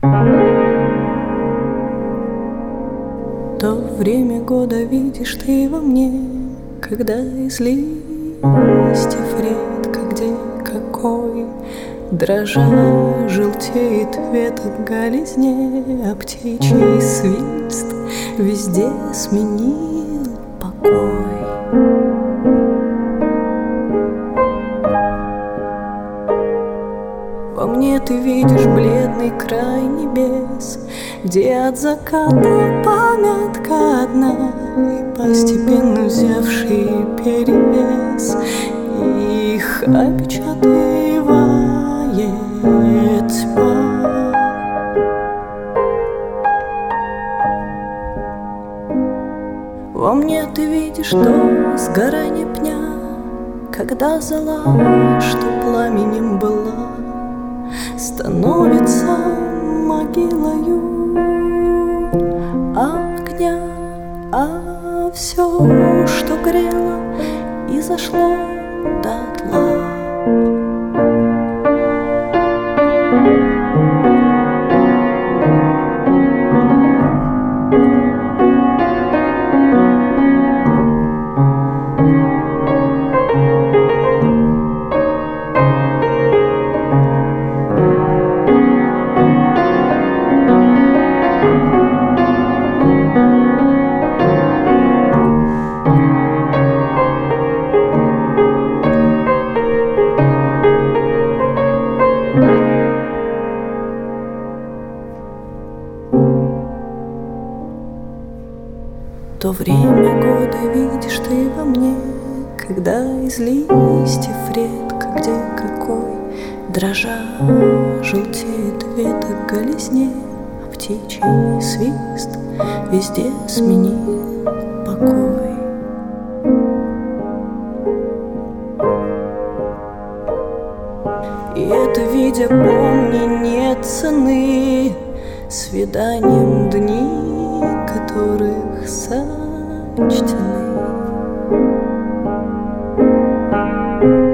То время года видишь ты во мне, когда из листьев редко где какой, дрожа желтеет веток голизне, а птичий свист везде сменил покой. Во мне ты видишь бледный край небес, где от заката памятка одна, и постепенно взявший перевес их опечатывает тьма. Во мне ты видишь то сгорание пня, когда зола, что пламенем была, становится могилою огня, а все, что грело и зашло дотла. То время года видишь ты во мне, когда из листьев редко где какой, дрожа желтеет веток голизне, а птичий свист везде сменил покой. И это, видя, помни, нет цены свиданием дни, которых сочтены.